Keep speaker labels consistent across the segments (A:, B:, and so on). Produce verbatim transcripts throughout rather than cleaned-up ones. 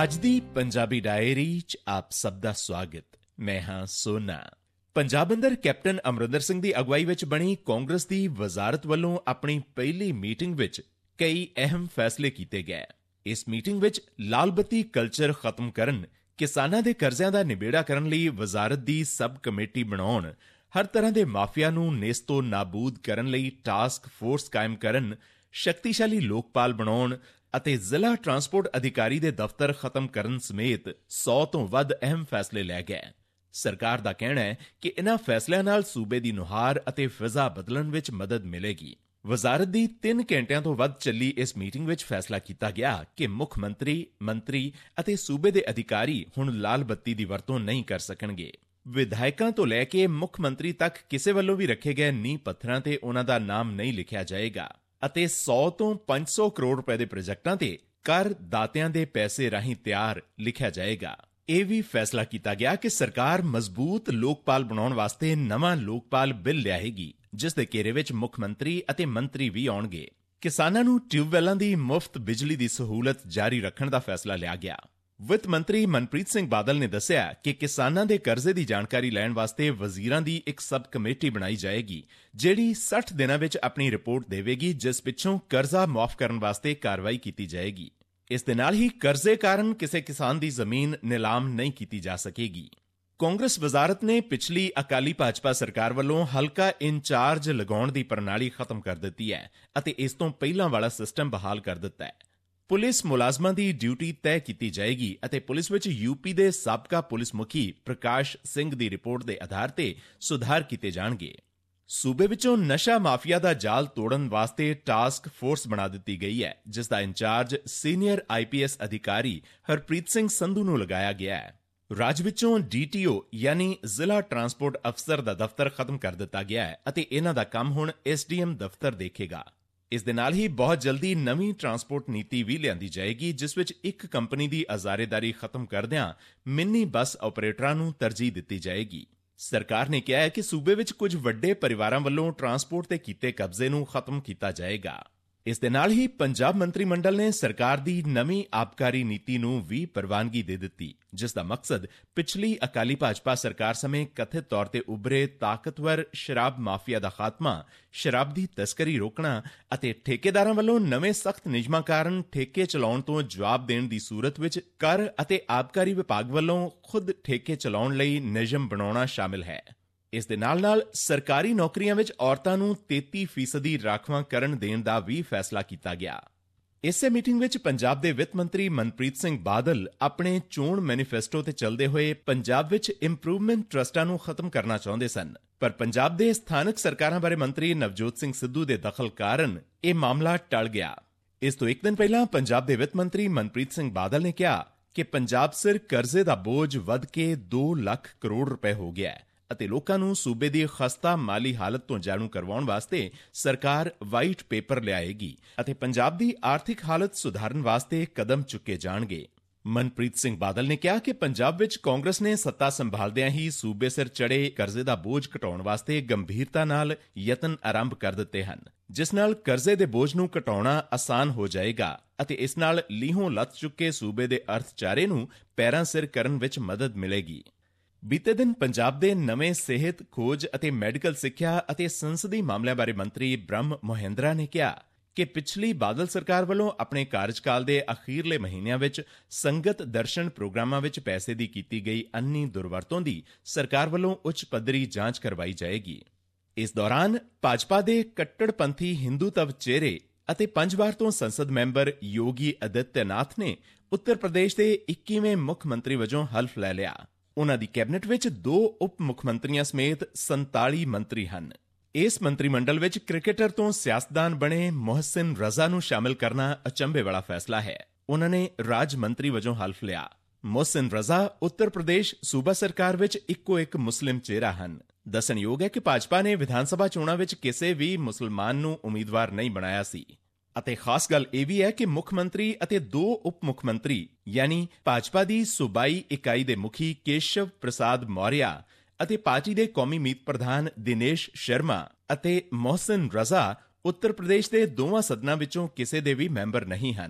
A: ਅੱਜ ਦੀ ਪੰਜਾਬੀ ਡਾਇਰੀ 'ਚ ਆਪ ਸਭ ਦਾ ਸਵਾਗਤ। ਮੈਂ ਹਾਂ ਸੋਨਾ। ਪੰਜਾਬ ਅੰਦਰ ਕੈਪਟਨ ਅਮਰਿੰਦਰ ਸਿੰਘ ਦੀ ਅਗਵਾਈ ਵਿੱਚ ਬਣੀ ਕਾਂਗਰਸ ਦੀ ਵਜ਼ਾਰਤ ਵੱਲੋਂ ਆਪਣੀ ਪਹਿਲੀ ਮੀਟਿੰਗ ਵਿੱਚ ਕਈ ਅਹਿਮ ਫੈਸਲੇ ਕੀਤੇ ਗਏ। ਇਸ ਮੀਟਿੰਗ ਵਿੱਚ ਲਾਲ ਬੱਤੀ ਕਲਚਰ ਖਤਮ ਕਰਨ, ਕਿਸਾਨਾਂ ਦੇ ਕਰਜ਼ਿਆਂ ਦਾ ਨਿਬੇੜਾ ਕਰਨ ਲਈ ਵਜ਼ਾਰਤ ਦੀ ਸਬ ਕਮੇਟੀ ਬਣਾਉਣ, ਹਰ ਤਰ੍ਹਾਂ ਦੇ ਮਾਫੀਆ ਨੂੰ ਨੇਸਤੋ ਨਾਬੂਦ ਕਰਨ ਲਈ ਟਾਸਕ ਫੋਰਸ ਕਾਇਮ ਕਰਨ, ਸ਼ਕਤੀਸ਼ਾਲੀ ਲੋਕਪਾਲ ਬਣਾਉਣ ਅਤੇ ਜ਼ਿਲ੍ਹਾ ਟਰਾਂਸਪੋਰਟ ਅਧਿਕਾਰੀ ਦੇ ਦਫ਼ਤਰ ਖਤਮ ਕਰਨ ਸਮੇਤ ਸੌ ਤੋਂ ਵੱਧ ਅਹਿਮ ਫੈਸਲੇ ਲੈ ਗਏ। ਸਰਕਾਰ ਦਾ ਕਹਿਣਾ ਹੈ ਕਿ ਇਨ੍ਹਾਂ ਫੈਸਲਿਆਂ ਨਾਲ ਸੂਬੇ ਦੀ ਨੁਹਾਰ ਅਤੇ ਫਿਜ਼ਾ ਬਦਲਣ ਵਿੱਚ ਮਦਦ ਮਿਲੇਗੀ। ਵਜ਼ਾਰਤ ਦੀ ਤਿੰਨ ਘੰਟਿਆਂ ਤੋਂ ਵੱਧ ਚੱਲੀ ਇਸ ਮੀਟਿੰਗ ਵਿੱਚ ਫੈਸਲਾ ਕੀਤਾ ਗਿਆ ਕਿ ਮੁੱਖ ਮੰਤਰੀ, ਮੰਤਰੀ ਅਤੇ ਸੂਬੇ ਦੇ ਅਧਿਕਾਰੀ ਹੁਣ ਲਾਲ ਬੱਤੀ ਦੀ ਵਰਤੋਂ ਨਹੀਂ ਕਰ ਸਕਣਗੇ। ਵਿਧਾਇਕਾਂ ਤੋਂ ਲੈ ਕੇ ਮੁੱਖ ਮੰਤਰੀ ਤੱਕ ਕਿਸੇ ਵੱਲੋਂ ਵੀ ਰੱਖੇ ਗਏ ਨੀਂਹ ਪੱਥਰਾਂ ਤੇ ਉਨ੍ਹਾਂ ਦਾ ਨਾਮ ਨਹੀਂ ਲਿਖਿਆ ਜਾਏਗਾ ਅਤੇ ਸੌ ਤੋਂ ਪੰਜ ਸੌ ਕਰੋੜ ਰੁਪਏ ਦੇ ਪ੍ਰੋਜੈਕਟਾਂ ਤੇ ਕਰ ਦਾਤਿਆਂ ਦੇ ਪੈਸੇ ਰਾਹੀਂ ਤਿਆਰ ਲਿਖਿਆ ਜਾਏਗਾ। ਇਹ ਵੀ ਫੈਸਲਾ ਕੀਤਾ ਗਿਆ ਕਿ ਸਰਕਾਰ ਮਜ਼ਬੂਤ ਲੋਕਪਾਲ ਬਣਾਉਣ ਵਾਸਤੇ ਨਵਾਂ ਲੋਕਪਾਲ ਬਿੱਲ ਲਿਆਏਗੀ, ਜਿਸ ਦੇ ਘੇਰੇ ਵਿੱਚ ਮੁੱਖ ਮੰਤਰੀ ਅਤੇ ਮੰਤਰੀ ਵੀ ਆਉਣਗੇ। ਕਿਸਾਨਾਂ ਨੂੰ ਟਿਊਬਵੈੱਲਾਂ ਦੀ ਮੁਫਤ ਬਿਜਲੀ ਦੀ ਸਹੂਲਤ ਜਾਰੀ ਰੱਖਣ ਦਾ ਫੈਸਲਾ ਲਿਆ ਗਿਆ। ਵਿੱਤ ਮੰਤਰੀ ਮਨਪ੍ਰੀਤ ਸਿੰਘ ਬਾਦਲ ਨੇ ਦੱਸਿਆ ਕਿ ਕਿਸਾਨਾਂ ਦੇ ਕਰਜ਼ੇ ਦੀ ਜਾਣਕਾਰੀ ਲੈਣ ਵਾਸਤੇ ਵਜ਼ੀਰਾਂ ਦੀ ਇੱਕ ਸਬ ਕਮੇਟੀ ਬਣਾਈ ਜਾਏਗੀ, ਜਿਹੜੀ ਸੱਠ ਦਿਨਾਂ ਵਿੱਚ ਆਪਣੀ ਰਿਪੋਰਟ ਦੇਵੇਗੀ, ਜਿਸ ਪਿੱਛੋਂ ਕਰਜ਼ਾ ਮੁਆਫ ਕਰਨ ਵਾਸਤੇ ਕਾਰਵਾਈ ਕੀਤੀ ਜਾਏਗੀ। ਇਸ ਦੇ ਨਾਲ ਹੀ ਕਰਜ਼ੇ ਕਾਰਨ ਕਿਸੇ ਕਿਸਾਨ ਦੀ ਜ਼ਮੀਨ ਨਿਲਾਮ ਨਹੀਂ ਕੀਤੀ ਜਾ ਸਕੇਗੀ। ਕਾਂਗਰਸ ਵਜ਼ਾਰਤ ਨੇ ਪਿਛਲੀ ਅਕਾਲੀ ਭਾਜਪਾ ਸਰਕਾਰ ਵੱਲੋਂ ਹਲਕਾ ਇੰਚਾਰਜ ਲਗਾਉਣ ਦੀ ਪ੍ਰਣਾਲੀ ਖਤਮ ਕਰ ਦਿੱਤੀ ਹੈ ਅਤੇ ਇਸ ਤੋਂ ਪਹਿਲਾਂ ਵਾਲਾ ਸਿਸਟਮ ਬਹਾਲ ਕਰ ਦਿੱਤਾ ਹੈ। ਪੁਲਿਸ ਮੁਲਾਜ਼ਮਾਂ ਦੀ ਡਿਊਟੀ ਤੈਅ ਕੀਤੀ ਜਾਏਗੀ ਅਤੇ ਪੁਲਿਸ ਵਿੱਚ ਯੂਪੀ ਦੇ ਸਾਬਕਾ ਪੁਲਿਸ ਮੁਖੀ ਪ੍ਰਕਾਸ਼ ਸਿੰਘ ਦੀ ਰਿਪੋਰਟ ਦੇ ਆਧਾਰ ਤੇ ਸੁਧਾਰ ਕੀਤੇ ਜਾਣਗੇ। ਸੂਬੇ ਵਿੱਚੋਂ ਨਸ਼ਾ ਮਾਫੀਆ ਦਾ ਜਾਲ ਤੋੜਨ ਵਾਸਤੇ ਟਾਸਕ ਫੋਰਸ ਬਣਾ ਦਿੱਤੀ ਗਈ ਹੈ, ਜਿਸ ਦਾ incharge senior I P S ਅਧਿਕਾਰੀ ਹਰਪ੍ਰੀਤ ਸਿੰਘ ਸੰਧੂ ਨੂੰ ਲਗਾਇਆ ਗਿਆ ਹੈ। ਰਾਜ ਵਿੱਚੋਂ ਡੀ ਟੀ ਓ ਯਾਨੀ ਜ਼ਿਲ੍ਹਾ ਟਰਾਂਸਪੋਰਟ ਅਫਸਰ ਦਾ ਦਫ਼ਤਰ ਖਤਮ ਕਰ ਦਿੱਤਾ ਗਿਆ ਹੈ ਅਤੇ ਇਹਨਾਂ ਦਾ ਕੰਮ ਹੁਣ ਐਸ ਡੀ ਐਮ ਦਫ਼ਤਰ ਦੇਖੇਗਾ। ਇਸ ਦੇ ਨਾਲ ਹੀ ਬਹੁਤ ਜਲਦੀ ਨਵੀਂ ਟਰਾਂਸਪੋਰਟ ਨੀਤੀ ਵੀ ਲਿਆਂਦੀ ਜਾਏਗੀ, ਜਿਸ ਵਿੱਚ ਇੱਕ ਕੰਪਨੀ ਦੀ ਅਜ਼ਾਰੇਦਾਰੀ ਖਤਮ ਕਰਦਿਆਂ ਮਿੰਨੀ ਬੱਸ ਆਪਰੇਟਰਾਂ ਨੂੰ ਤਰਜੀਹ ਦਿੱਤੀ ਜਾਏਗੀ। ਸਰਕਾਰ ਨੇ ਕਿਹਾ ਹੈ ਕਿ ਸੂਬੇ ਵਿੱਚ ਕੁਝ ਵੱਡੇ ਪਰਿਵਾਰਾਂ ਵੱਲੋਂ ਟਰਾਂਸਪੋਰਟ ਤੇ ਕੀਤੇ ਕਬਜ਼ੇ ਨੂੰ ਖਤਮ ਕੀਤਾ ਜਾਏਗਾ। ਇਸ ਦੇ ਨਾਲ ਹੀ ਪੰਜਾਬ ਮੰਤਰੀ ਮੰਡਲ ਨੇ ਸਰਕਾਰ ਦੀ ਨਵੀਂ ਆਬਕਾਰੀ ਨੀਤੀ ਨੂੰ ਵੀ ਪ੍ਰਵਾਨਗੀ ਦੇ ਦਿੱਤੀ, ਜਿਸ ਦਾ ਮਕਸਦ ਪਿਛਲੀ ਅਕਾਲੀ ਭਾਜਪਾ ਸਰਕਾਰ ਸਮੇਂ ਕਥਿਤ ਤੌਰ ਤੇ ਉੱਭਰੇ ਤਾਕਤਵਰ ਸ਼ਰਾਬ ਮਾਫੀਆ ਦਾ ਖਾਤਮਾ, ਸ਼ਰਾਬ ਦੀ ਤਸਕਰੀ ਰੋਕਣਾ ਅਤੇ ਠੇਕੇਦਾਰਾਂ ਵੱਲੋਂ ਨਵੇਂ ਸਖਤ ਨਿਯਮਾਂ ਕਾਰਨ ਠੇਕੇ ਚਲਾਉਣ ਤੋਂ ਜਵਾਬ ਦੇਣ ਦੀ ਸੂਰਤ ਵਿੱਚ ਕਰ ਅਤੇ ਆਬਕਾਰੀ ਵਿਭਾਗ ਵੱਲੋਂ ਖੁਦ ਠੇਕੇ ਚਲਾਉਣ ਲਈ ਨਿਯਮ ਬਣਾਉਣਾ ਸ਼ਾਮਿਲ ਹੈ। ਇਸ ਦੇ ਨਾਲ ਨਾਲ ਸਰਕਾਰੀ ਨੌਕਰੀਆਂ ਵਿੱਚ ਔਰਤਾਂ ਨੂੰ ਤੇਤੀ ਫੀਸਦੀ ਰਾਖਵਾਂਕਰਨ ਦੇਣ ਦਾ ਵੀ ਫੈਸਲਾ ਕੀਤਾ ਗਿਆ। ਇਸੇ ਮੀਟਿੰਗ ਵਿੱਚ ਪੰਜਾਬ ਦੇ ਵਿੱਤ ਮੰਤਰੀ ਮਨਪ੍ਰੀਤ ਸਿੰਘ ਬਾਦਲ ਆਪਣੇ ਚੋਣ ਮੈਨੀਫੈਸਟੋ ਤੇ ਚੱਲਦੇ ਹੋਏ ਪੰਜਾਬ ਵਿੱਚ ਇੰਪਰੂਵਮੈਂਟ ਟਰਸਟਾਂ ਨੂੰ ਖਤਮ ਕਰਨਾ ਚਾਹੁੰਦੇ ਸਨ, ਪਰ ਪੰਜਾਬ ਦੇ ਸਥਾਨਕ ਸਰਕਾਰਾਂ ਬਾਰੇ ਮੰਤਰੀ ਨਵਜੋਤ ਸਿੰਘ ਸਿੱਧੂ ਦੇ ਦਖਲ ਕਾਰਨ ਇਹ ਮਾਮਲਾ ਟਲ ਗਿਆ। ਇਸ ਤੋਂ ਇੱਕ ਦਿਨ ਪਹਿਲਾਂ ਪੰਜਾਬ ਦੇ ਵਿੱਤ ਮੰਤਰੀ ਮਨਪ੍ਰੀਤ ਸਿੰਘ ਬਾਦਲ ਨੇ ਕਿਹਾ ਕਿ ਪੰਜਾਬ ਸਿਰ ਕਰਜ਼ੇ ਦਾ ਬੋਝ ਵੱਧ ਕੇ ਦੋ ਲੱਖ ਕਰੋੜ ਰੁਪਏ ਹੋ ਗਿਆ ਹੈ ਅਤੇ ਲੋਕਾਂ ਨੂੰ ਸੂਬੇ ਦੀ ਖਸਤਾ ਮਾਲੀ ਹਾਲਤ ਤੋਂ ਜਾਣੂ ਕਰਵਾਉਣ ਵਾਸਤੇ ਸਰਕਾਰ ਵਾਈਟ ਪੇਪਰ ਲਿਆਏਗੀ ਅਤੇ ਪੰਜਾਬ ਦੀ ਆਰਥਿਕ ਹਾਲਤ ਸੁਧਾਰਨ ਵਾਸਤੇ ਕਦਮ ਚੁੱਕੇ ਜਾਣਗੇ। ਮਨਪ੍ਰੀਤ ਸਿੰਘ ਬਾਦਲ ਨੇ ਕਿਹਾ ਕਿ ਪੰਜਾਬ ਵਿੱਚ ਕਾਂਗਰਸ ਨੇ ਸੱਤਾ ਸੰਭਾਲਦਿਆਂ ਹੀ ਸੂਬੇ ਸਿਰ ਚੜੇ ਕਰਜ਼ੇ ਦਾ ਬੋਝ ਘਟਾਉਣ ਵਾਸਤੇ ਗੰਭੀਰਤਾ ਨਾਲ ਯਤਨ ਆਰੰਭ ਕਰ ਦਿੱਤੇ ਹਨ, ਜਿਸ ਨਾਲ ਕਰਜ਼ੇ ਦੇ ਬੋਝ ਨੂੰ ਘਟਾਉਣਾ ਆਸਾਨ ਹੋ ਜਾਏਗਾ ਅਤੇ ਇਸ ਨਾਲ ਲੀਹੋਂ ਲੱਥ ਚੁੱਕੇ ਸੂਬੇ ਦੇ ਅਰਥਚਾਰੇ ਨੂੰ ਪੈਰਾਂ ਸਿਰ ਕਰਨ ਵਿੱਚ ਮਦਦ ਮਿਲੇਗੀ। ਬੀਤੇ ਦਿਨ ਪੰਜਾਬ ਦੇ ਨਵੇਂ ਸਿਹਤ, ਖੋਜ ਅਤੇ ਮੈਡੀਕਲ ਸਿੱਖਿਆ ਅਤੇ ਸੰਸਦੀ ਮਾਮਲਿਆਂ ਬਾਰੇ ਮੰਤਰੀ ਬ੍ਰਹਮ ਮੋਹਿੰਦਰਾ ਨੇ ਕਿਹਾ ਕਿ ਪਿਛਲੀ ਬਾਦਲ ਸਰਕਾਰ ਵੱਲੋਂ ਆਪਣੇ ਕਾਰਜਕਾਲ ਦੇ ਅਖੀਰਲੇ ਮਹੀਨਿਆਂ ਵਿੱਚ ਸੰਗਤ ਦਰਸ਼ਨ ਪ੍ਰੋਗਰਾਮਾਂ ਵਿੱਚ ਪੈਸੇ ਦੀ ਕੀਤੀ ਗਈ ਅੰਨੀ ਦੁਰਵਰਤੋਂ ਦੀ ਸਰਕਾਰ ਵੱਲੋਂ ਉੱਚ ਪੱਧਰੀ ਜਾਂਚ ਕਰਵਾਈ ਜਾਏਗੀ। ਇਸ ਦੌਰਾਨ ਭਾਜਪਾ ਦੇ ਕੱਟੜਪੰਥੀ ਹਿੰਦੂਤਵ ਚਿਹਰੇ ਅਤੇ ਪੰਜ ਵਾਰ ਤੋਂ ਸੰਸਦ ਮੈਂਬਰ ਯੋਗੀ ਆਦਿੱਤਿਆਨਾਥ ਨੇ ਉੱਤਰ ਪ੍ਰਦੇਸ਼ ਦੇ ਇੱਕੀਵੇਂ ਮੁੱਖ ਮੰਤਰੀ ਵਜੋਂ ਹਲਫ ਲੈ ਲਿਆ। ਉਨ੍ਹਾਂ ਦੀ ਕੈਬਨਿਟ ਵਿੱਚ ਦੋ ਉਪ ਮੁੱਖ ਮੰਤਰੀਆਂ ਸਮੇਤ ਸੰਤਾਲੀ ਮੰਤਰੀ ਹਨ। ਇਸ ਮੰਤਰੀ ਮੰਡਲ ਵਿੱਚ ਕ੍ਰਿਕਟਰ ਤੋਂ ਸਿਆਸਤਦਾਨ ਬਣੇ ਮੁਹਸਿਨ ਰਜ਼ਾ ਨੂੰ ਸ਼ਾਮਿਲ ਕਰਨਾ ਅਚੰਭੇ ਵਾਲਾ ਫੈਸਲਾ ਹੈ। ਉਨ੍ਹਾਂ ਨੇ ਰਾਜ ਮੰਤਰੀ ਵਜੋਂ ਹਲਫ ਲਿਆ। ਮੁਹਸਿਨ ਰਜ਼ਾ ਉੱਤਰ ਪ੍ਰਦੇਸ਼ ਸੂਬਾ ਸਰਕਾਰ ਵਿੱਚ ਇੱਕੋ ਇੱਕ ਮੁਸਲਿਮ ਚਿਹਰਾ ਹਨ। ਦੱਸਣਯੋਗ ਹੈ ਕਿ ਭਾਜਪਾ ਨੇ ਵਿਧਾਨ ਸਭਾ ਚੋਣਾਂ ਵਿੱਚ ਕਿਸੇ ਵੀ ਮੁਸਲਮਾਨ ਨੂੰ ਉਮੀਦਵਾਰ ਨਹੀਂ ਬਣਾਇਆ ਸੀ ਅਤੇ ਖਾਸ ਗੱਲ ਇਹ ਵੀ ਹੈ ਕਿ ਮੁੱਖ ਮੰਤਰੀ ਅਤੇ ਦੋ ਉਪ ਮੁੱਖ ਮੰਤਰੀ ਯਾਨੀ ਭਾਜਪਾ ਦੀ ਸੂਬਾਈ ਇਕਾਈ ਦੇ ਮੁਖੀ ਕੇਸ਼ਵ ਪ੍ਰਸਾਦ ਮੌਰਿਆ ਅਤੇ ਪਾਰਟੀ ਦੇ ਕੌਮੀ ਮੀਤ ਪ੍ਰਧਾਨ ਦਿਨੇਸ਼ ਸ਼ਰਮਾ ਅਤੇ ਮੁਹਸਿਨ ਰਜ਼ਾ ਉੱਤਰ ਪ੍ਰਦੇਸ਼ ਦੇ ਦੋਵਾਂ ਸਦਨਾਂ ਵਿੱਚੋਂ ਕਿਸੇ ਦੇ ਵੀ ਮੈਂਬਰ ਨਹੀਂ ਹਨ।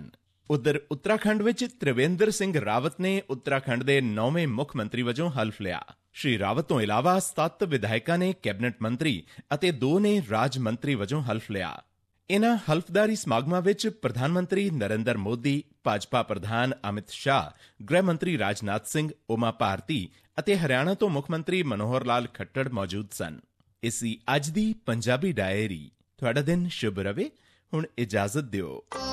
A: ਉਧਰ ਉੱਤਰਾਖੰਡ ਵਿੱਚ ਤ੍ਰਿਵੇਂਦਰ ਸਿੰਘ ਰਾਵਤ ਨੇ ਉੱਤਰਾਖੰਡ ਦੇ ਨੌਵੇਂ ਮੁੱਖ ਮੰਤਰੀ ਵਜੋਂ ਹਲਫ ਲਿਆ। ਸ਼੍ਰੀ ਰਾਵਤ ਤੋਂ ਇਲਾਵਾ ਸੱਤ ਵਿਧਾਇਕਾਂ ਨੇ ਕੈਬਨਿਟ ਮੰਤਰੀ ਅਤੇ ਦੋ ਨੇ ਰਾਜ ਮੰਤਰੀ ਵਜੋਂ ਹਲਫ ਲਿਆ। ਇਨ੍ਹਾਂ ਹਲਫਦਾਰੀ ਸਮਾਗਮਾਂ ਵਿੱਚ ਪ੍ਰਧਾਨ ਮੰਤਰੀ ਨਰਿੰਦਰ ਮੋਦੀ, ਭਾਜਪਾ ਪ੍ਰਧਾਨ ਅਮਿਤ ਸ਼ਾਹ, ਗ੍ਰਹਿ ਮੰਤਰੀ ਰਾਜਨਾਥ ਸਿੰਘ, ਉਮਾ ਭਾਰਤੀ ਅਤੇ ਹਰਿਆਣਾ ਤੋਂ ਮੁੱਖ ਮੰਤਰੀ ਮਨੋਹਰ ਲਾਲ ਖੱਟੜ ਮੌਜੂਦ ਸਨ। ਇਸੀ ਅੱਜ ਦੀ ਪੰਜਾਬੀ ਡਾਇਰੀ। ਤੁਹਾਡਾ ਦਿਨ ਸ਼ੁਭ ਰਵੇ। ਹੁਣ ਇਜਾਜ਼ਤ ਦਿਓ।